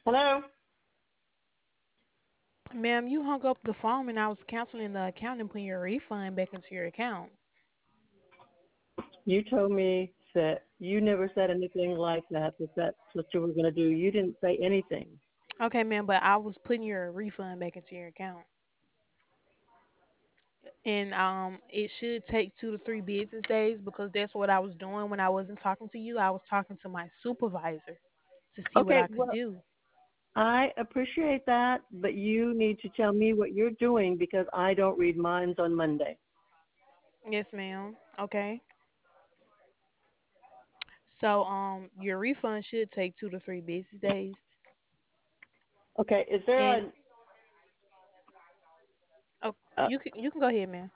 Hello? Ma'am, you hung up the phone and I was canceling the account and putting your refund back into your account. You told me that you never said anything like that, that that's what you were going to do. You didn't say anything. Okay, ma'am, but I was putting your refund back into your account. And it should take 2 to 3 business days because that's what I was doing when I wasn't talking to you. I was talking to my supervisor to see what Okay, I could well, do. I appreciate that, but you need to tell me what you're doing because I don't read minds on Monday. Yes, ma'am. Okay. So your refund should take 2 to 3 business days. Okay, is there And a, oh, uh, you can go ahead, ma'am.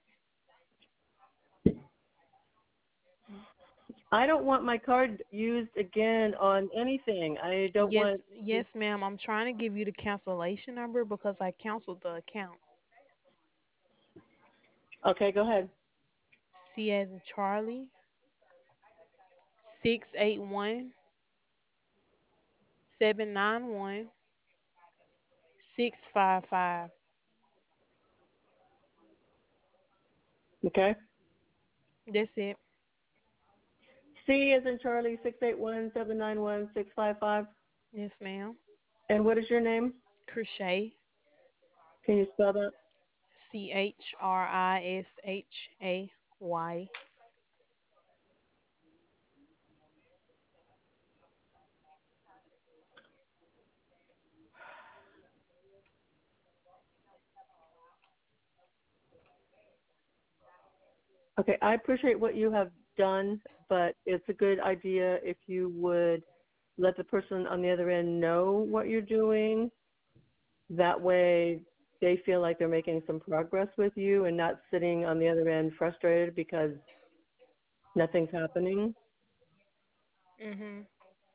I don't want my card used again on anything. I don't Yes, want, yes, ma'am. I'm trying to give you the cancellation number because I canceled the account. okay, go ahead. C as in Charlie, 681-791-655. Okay. That's it. C is in Charlie, 681-791-655. Yes, ma'am. And what is your name? Crochet, Can you spell that? Chrishay. Okay, I appreciate what you have done, but it's a good idea if you would let the person on the other end know what you're doing. That way they feel like they're making some progress with you and not sitting on the other end frustrated because nothing's happening. Mhm.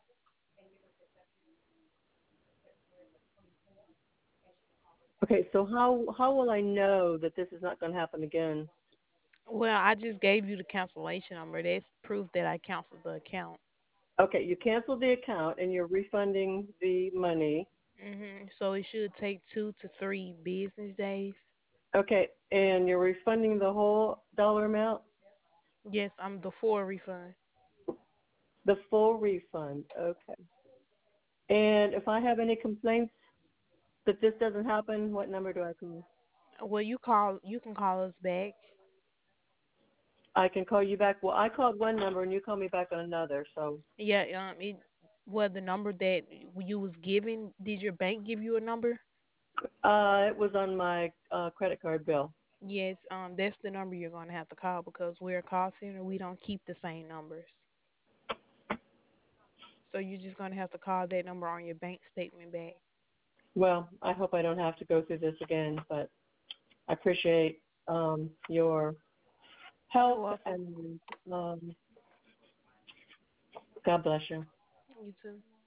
Okay, so how will I know that this is not going to happen again? Well, I just gave you the cancellation number. That's proof that I canceled the account. Okay, you canceled the account and you're refunding the money. So it should take 2 to 3 business days. Okay, and you're refunding the whole dollar amount? Yes, I'm the full refund. The full refund. Okay. And if I have any complaints that this doesn't happen, what number do I call? Well, you can call us back. I can call you back. Well, I called one number and you called me back on another. So, Yeah, the number that you was given, did your bank give you a number? it was on my credit card bill. Yes, that's the number you're gonna have to call because we're a call center. We don't keep the same numbers. So you're just gonna have to call that number on your bank statement back. Well, I hope I don't have to go through this again, but I appreciate your You're help welcome. and um, God bless you. You too.